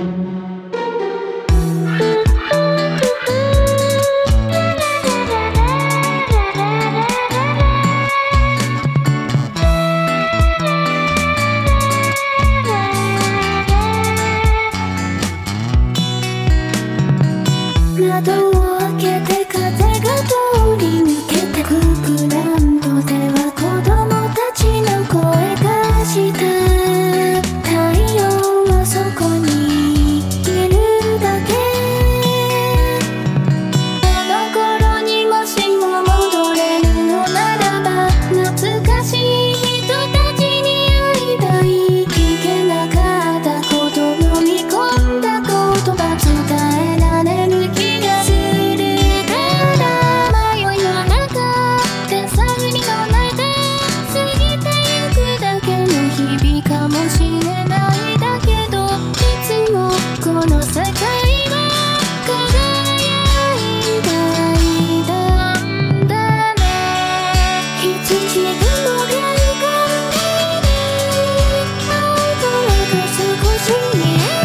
窓を開けて風が通り抜けてくグラウンドでは子供たちの声がした太陽はそこにいるだけあの頃にもしも戻れるのならば懐かしい人たちに会いたい聞けなかったこと飲み込んだ言葉伝えられる気がするから迷いの中手探りの中過ぎてゆくだけの日々かもしれないだけどいつもこの世界は輝いていたんだね羊雲が浮かんでる青空が少し見える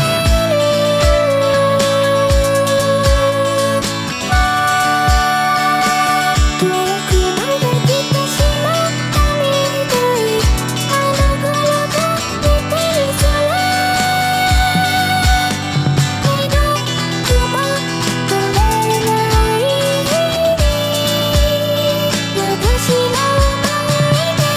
遠くまで来てしまったみたいあの頃と似てる空二度とも来れない日々私の思い出